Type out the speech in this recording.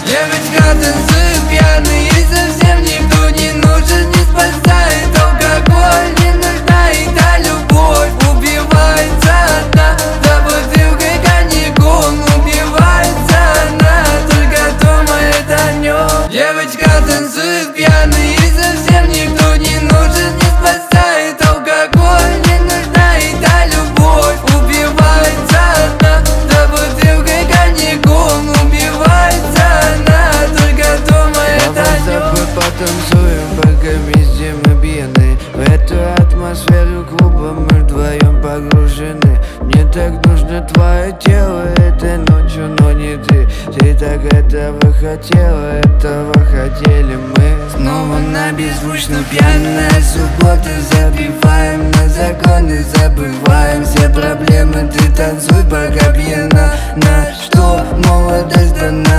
Девочка, танцует пьяный, ей совсем никто не нужен, не спасает алкоголь, не нужна и та любовь. Убивается одна, за бутылкой коньяком, убивается она, только думает о нем. Девочка, танцует пьяный, ей совсем никто не нужен, не спасает алкоголь, не нужна и та любовь. Убивается одна, за бутылкой коньяком, убивается она, только думает о нем. Давай с тобой потанцуем, пока вместе мы пьяны. В эту атмосферу клуба мы вдвоем погружены. Мне так нужно твое тело этой ночью, но не ты. Ты так этого хотела, этого хотели мы. Снова на беззвучно пьяная суббота. Забиваем на законы, забываем все проблемы. Ты танцуй, пока пьяна. На что молодость дана?